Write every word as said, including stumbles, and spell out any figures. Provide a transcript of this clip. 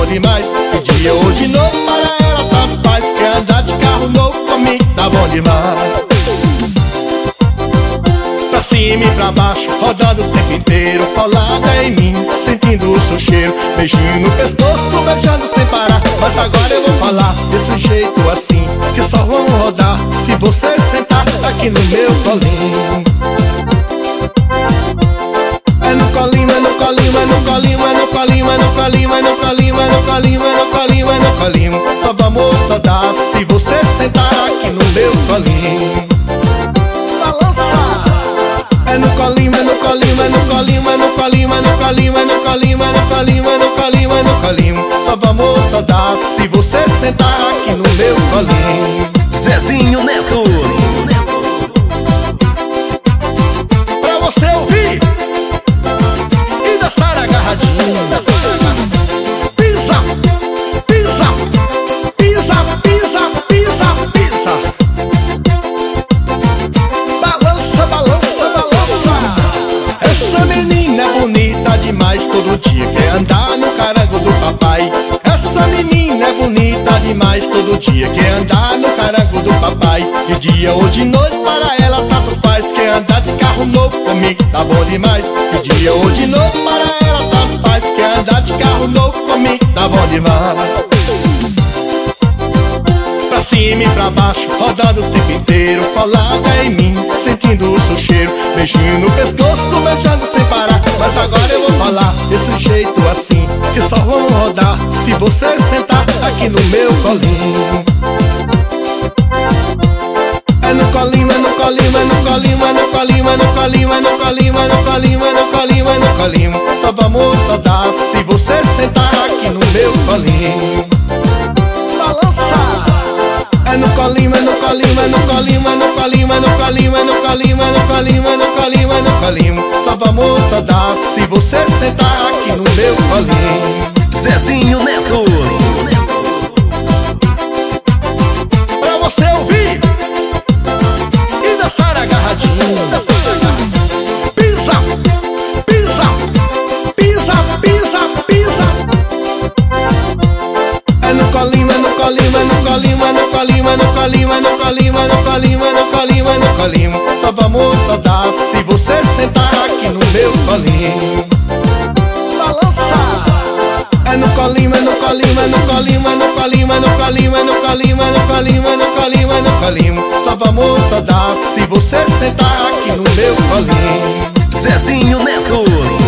bom demais. De dia ou de noite para ela tanto faz. Quer andar de carro novo comigo, tá bom demais. Pra cima e pra baixo, rodando o tempo inteiro, colada em mim, sentindo o seu cheiro. Beijinho no pescoço, beijando sem parar. Mas agora eu vou falar desse jeito assim, que só vamos rodar se você sentar aqui no meu colinho. É no colinho, é no colinho, é no colinho, é no colinho, é no colinho, é no colinho, é no colinho, é no colinho, é no colinho. Só vamos rodar se você sentar aqui no meu colinho. Balança! É no colinho, é no colinho, é no colinho, é no colinho, é no colinho, é no colinho, é no colinho, é no colinho, é no colinho. Só vamos rodar se você sentar aqui no meu colinho. Zezinho Neto. Pra você ouvir e dançar agarradinho, dançar agarradinho. Pisa, pisa, pisa, pisa, pisa, pisa. Balança, balança, balança. Essa menina é bonita demais, todo dia quer andar no carango do papai. Essa menina é bonita demais, todo dia quer andar no carango do papai. De dia ou de noite para ela tanto faz. Quer andar de carro novo comigo, tá bom demais. De dia ou de noite para ela tanto faz. Quer andar de carro novo comigo, tá bom demais. Pra cima e pra baixo, rodando o tempo inteiro, colada em mim, sentindo o seu cheiro. Beijinho no pescoço, beijando sem parar. Mas agora eu vou falar desse jeito assim, que só vamos rodar se você sentar aqui no meu colinho. É no colinho, é no colinho, é no colinho, é no colinho, é no colinho, é no colinho, é no colinho, é no colinho, é no colinho. Só vamos rodar se você sentar aqui no meu colinho. Balança! É no colinho, é no colinho, é no colinho, é no colinho, é no colinho, é no colinho, é no colinho, é no colinho, é no colinho. Só vamos rodar se você sentar aqui no meu colinho. Zezinho Neto. Pra você ouvir e dançar agarradinho, dançar agarradinho. Pisa, pisa, pisa, pisa, pisa. É no colinho, é no colinho, é no colinho, é no colinho, é no colinho, é no colinho, é no colinho, é no colinho, é no colinho. Só vamos rodar se você sentar aqui no meu colinho. Balança! É no colinho, é no colinho, é no colinho, é no colinho, é no colinho, é no colinho, é no colinho, é no colinho, é no colinho. Só vamos rodar se você sentar aqui no meu colinho. Zezinho Neto.